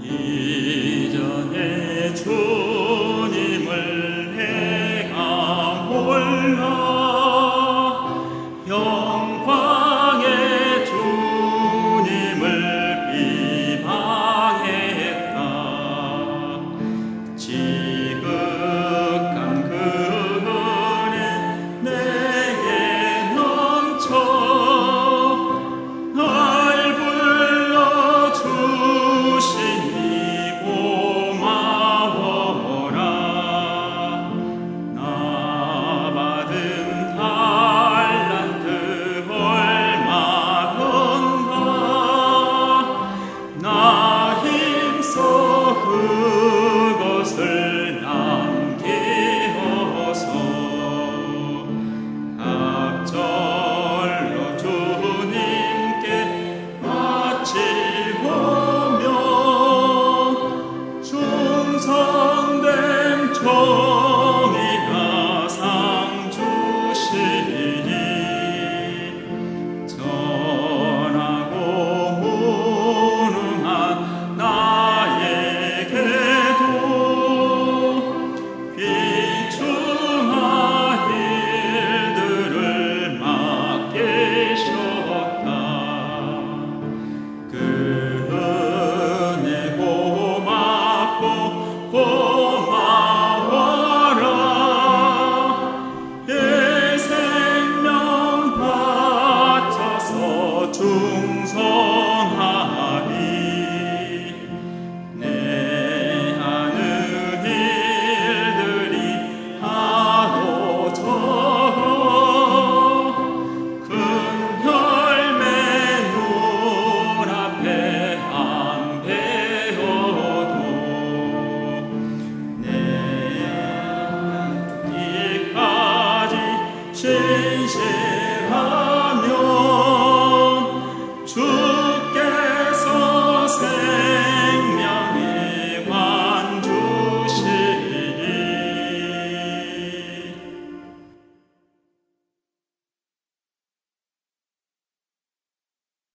이전에 주님을 내가 몰라 영광의 주님을 비방했다. 지극한 그 은혜 내게 넘쳐 날 불러주시니 고마워라. 나 받은 달란트 얼마던가 나 힘써 그것을 남기어서 갑절로 주님께 바치오며 충성된 정의가 상 주시니 전하고 무능한 나에게도 비중한 일들을 맡기셨다. 그 은혜 고맙고 고마워라. 내 생명 바쳐서 충성하리. 내 하는 일들이 하루저로 큰 열매 눈앞에 안 배어도 내 이까지 신실